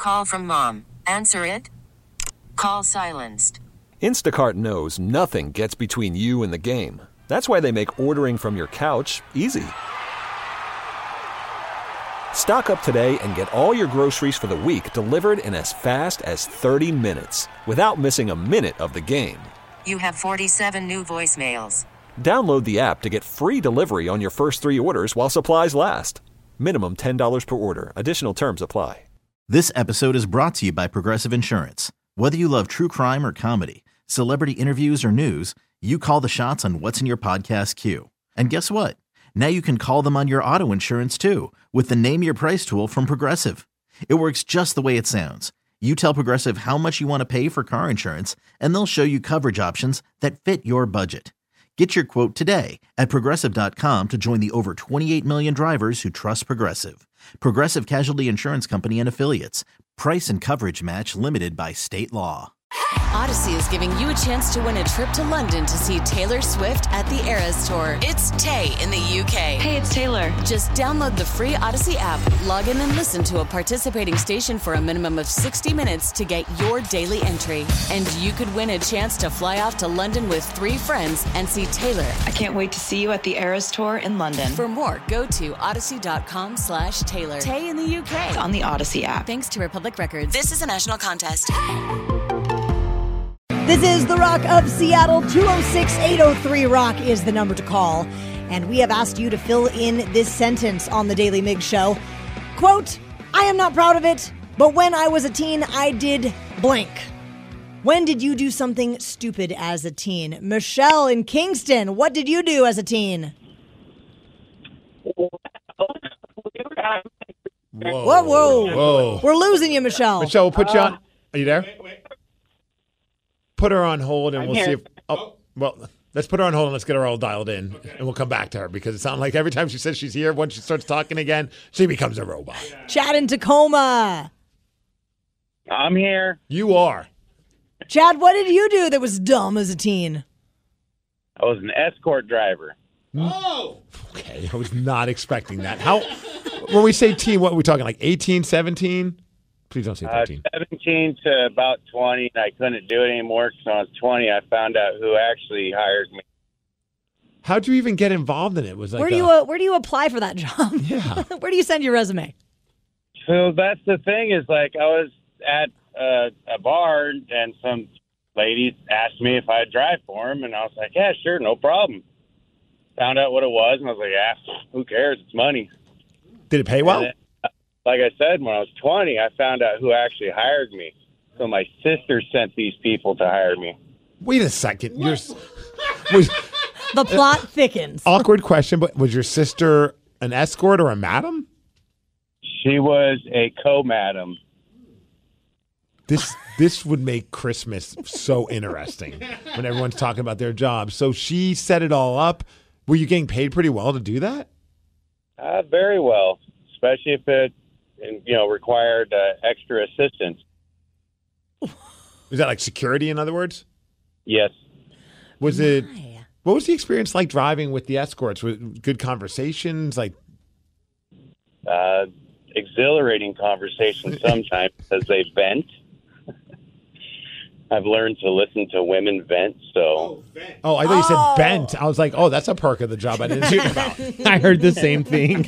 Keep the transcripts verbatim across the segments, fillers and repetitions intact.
Call from mom. Answer it. Call silenced. Instacart knows nothing gets between you and the game. That's why they make ordering from your couch easy. Stock up today and get all your groceries for the week delivered in as fast as thirty minutes without missing a minute of the game. You have forty-seven new voicemails. Download the app to get free delivery on your first three orders while supplies last. Minimum ten dollars per order. Additional terms apply. This episode is brought to you by Progressive Insurance. Whether you love true crime or comedy, celebrity interviews or news, you call the shots on what's in your podcast queue. And guess what? Now you can call them on your auto insurance too with the Name Your Price tool from Progressive. It works just the way it sounds. You tell Progressive how much you want to pay for car insurance, and they'll show you coverage options that fit your budget. Get your quote today at Progressive dot com to join the over twenty-eight million drivers who trust Progressive. Progressive Casualty Insurance Company and Affiliates. Price and coverage match limited by state law. Odyssey is giving you a chance to win a trip to London to see Taylor Swift at the Eras Tour. It's Tay in the U K. Hey, it's Taylor. Just download the free Odyssey app, log in and listen to a participating station for a minimum of sixty minutes to get your daily entry. And you could win a chance to fly off to London with three friends and see Taylor. I can't wait to see you at the Eras Tour in London. For more, go to odyssey.com slash Taylor. Tay in the U K. On the Odyssey app. Thanks to Republic Records. This is a national contest. This is The Rock of Seattle. two oh six, eight oh three, ROCK is the number to call. And we have asked you to fill in this sentence on the Daily Mig Show. Quote, I am not proud of it, but when I was a teen, I did blank. When did you do something stupid as a teen? Michelle in Kingston, what did you do as a teen? Whoa. Whoa, whoa. Whoa. We're losing you, Michelle. Michelle, we'll put you on. Are you there? Put her on hold and I'm we'll here. see if. Oh, well, let's put her on hold and let's get her all dialed in and we'll come back to her because it sounds like every time she says she's here, once she starts talking again, she becomes a robot. Chad in Tacoma. I'm here. You are. Chad, what did you do that was dumb as a teen? I was an escort driver. Oh! Okay, I was not expecting that. How, when we say teen, what are we talking, like eighteen, seventeen? Please don't say Uh, thirteen. seventeen to about twenty, and I couldn't do it anymore because when I was twenty, I found out who actually hired me. How'd you even get involved in it? Was like Where do a- you uh, where do you apply for that job? Yeah. Where do you send your resume? So that's the thing is, like, I was at uh, a bar, and some ladies asked me if I'd drive for them, and I was like, yeah, sure, no problem. Found out what it was, and I was like, yeah, who cares? It's money. Did it pay well? And then, like I said, when I was twenty, I found out who actually hired me. So my sister sent these people to hire me. Wait a second. You're, s- was, The plot thickens. awkward question, but was your sister an escort or a madam? She was a co-madam. This this would make Christmas so interesting when everyone's talking about their jobs. So she set it all up. Were you getting paid pretty well to do that? Uh, very well, especially if it, you know, required uh, extra assistance. Was that like security, in other words? Yes. Was it? What was the experience like driving with the escorts? Were good conversations? Like, Uh, exhilarating conversation sometimes because they vent. I've learned to listen to women vent, so. oh, I thought you said bent. I was like, oh, that's a perk of the job I didn't hear about. I heard the same thing.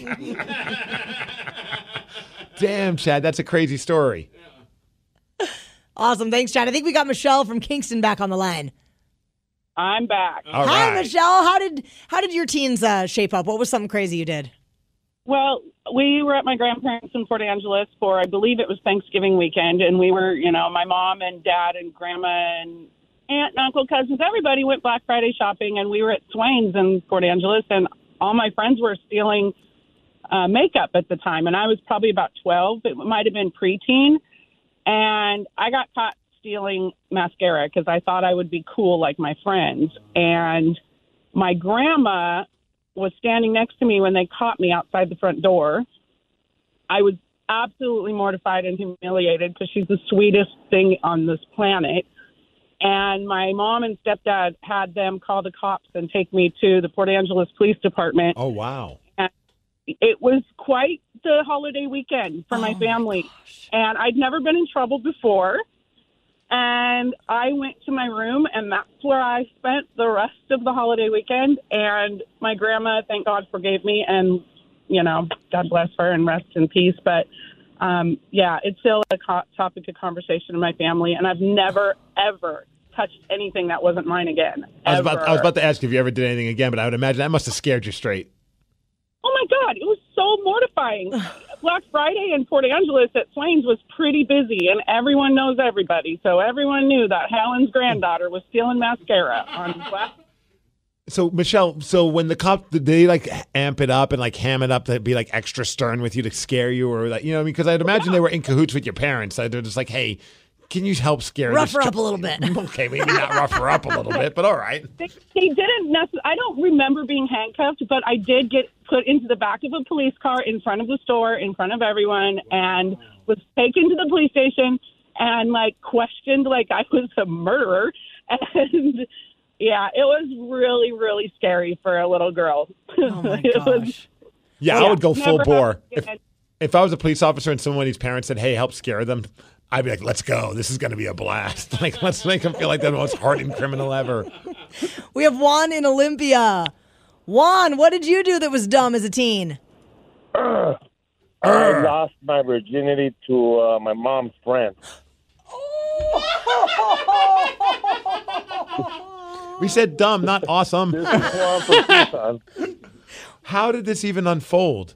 Damn, Chad, that's a crazy story. Awesome. Thanks, Chad. I think we got Michelle from Kingston back on the line. I'm back. All Hi, right. Michelle. How did how did your teens uh, shape up? What was something crazy you did? Well, we were at my grandparents in Port Angeles for, I believe it was Thanksgiving weekend, and we were, you know, my mom and dad and grandma and aunt and uncle, cousins, everybody went Black Friday shopping, and we were at Swain's in Port Angeles, and all my friends were stealing uh, makeup at the time, and I was probably about twelve. It might have been preteen, and I got caught stealing mascara because I thought I would be cool like my friends, and my grandma was standing next to me when they caught me outside the front door. I was absolutely mortified and humiliated because she's the sweetest thing on this planet. And my mom and stepdad had them call the cops and take me to the Port Angeles Police Department. Oh, wow. And it was quite the holiday weekend for Oh, my my family. gosh. And I'd never been in trouble before. And I went to my room, and that's where I spent the rest of the holiday weekend. And my grandma, thank God, forgave me. And, you know, God bless her and rest in peace. But, um, yeah, it's still a co- topic of conversation in my family. And I've never, ever touched anything that wasn't mine again. I was, about, Ever. I was about to ask if you ever did anything again, but I would imagine that must have scared you straight. Oh, my God. It was so mortifying. Black Friday in Port Angeles at Swain's was pretty busy, and everyone knows everybody. So everyone knew that Helen's granddaughter was stealing mascara on Black So, Michelle, so when the cop, did they like amp it up and like ham it up to be like extra stern with you to scare you or like, you know, because I'd imagine they were in cahoots with your parents. They're just like, hey, can you help scare Rough this her ch-" up a little bit. Okay, maybe not rough her up a little bit, but all right. They, they didn't necessarily. I don't remember being handcuffed, but I did get put into the back of a police car in front of the store, in front of everyone, and was taken to the police station and like questioned like I was a murderer. And yeah, it was really, really scary for a little girl. Oh my It was- gosh. Yeah, Yeah, I would go full never bore. happened If, again. if I was a police officer and somebody's parents said, hey, help scare them, I'd be like, let's go. This is going to be a blast. Like, let's make them feel like they're the most hardened criminal ever. We have Juan in Olympia. Juan, what did you do that was dumb as a teen? I lost my virginity to uh, my mom's friend. We said dumb, not awesome. This is Juan from Tucson. How did this even unfold?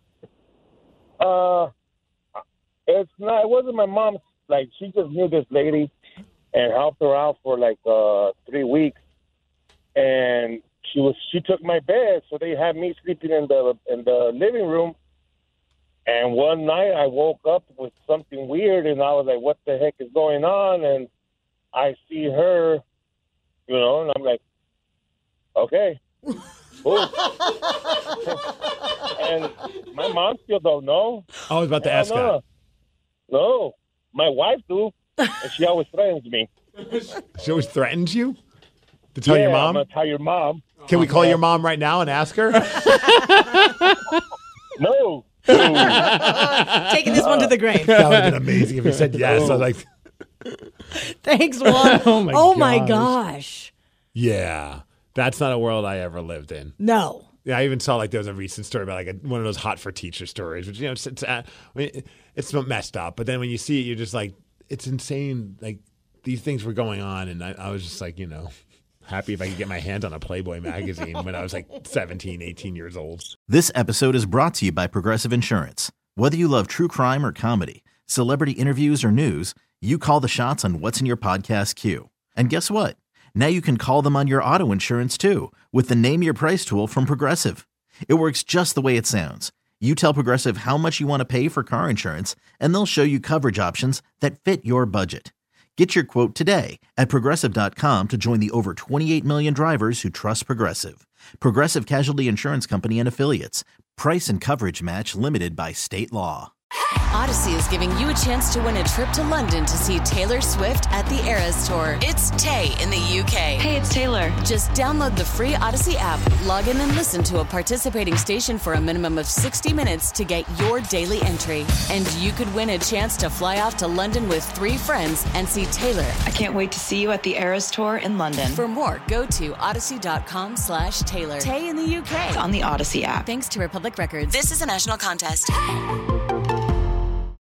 Uh, it's not. It wasn't my mom's. Like, she just knew this lady and helped her out for like uh, three weeks, and she was. She took my bed, so they had me sleeping in the in the living room. And one night I woke up with something weird, and I was like, "What the heck is going on?" And I see her, you know, and I'm like, "Okay." Cool. And my mom still don't know. I was about to Hell ask no. No, my wife do, and she always threatens me. that. She always threatens you to tell yeah, your I'm mom? gonna tell your mom. Can we call your mom right now and ask her? No. Taking this one to the grave. That would have been amazing if you said yes. I was like, Thanks, Juan. Oh, my oh my gosh. gosh. yeah, that's not a world I ever lived in. No. Yeah, I even saw like there was a recent story about like a, one of those hot for teacher stories, which you know it's it's, uh, I mean, it's messed up. But then when you see it, you're just like, it's insane. Like these things were going on, and I, I was just like, you know, happy if I could get my hands on a Playboy magazine when I was like seventeen, eighteen years old. This episode is brought to you by Progressive Insurance. Whether you love true crime or comedy, celebrity interviews or news, you call the shots on what's in your podcast queue. And guess what? Now you can call them on your auto insurance too with the Name Your Price tool from Progressive. It works just the way it sounds. You tell Progressive how much you want to pay for car insurance, and they'll show you coverage options that fit your budget. Get your quote today at Progressive dot com to join the over twenty-eight million drivers who trust Progressive. Progressive Casualty Insurance Company and Affiliates. Price and coverage match limited by state law. Odyssey is giving you a chance to win a trip to London to see Taylor Swift at the Eras Tour. It's Tay in the U K. Hey, it's Taylor. Just download the free Odyssey app, log in and listen to a participating station for a minimum of sixty minutes to get your daily entry. And you could win a chance to fly off to London with three friends and see Taylor. I can't wait to see you at the Eras Tour in London. For more, go to odyssey.com slash Taylor. Tay in the U K. on the Odyssey app. Thanks to Republic Records. This is a national contest.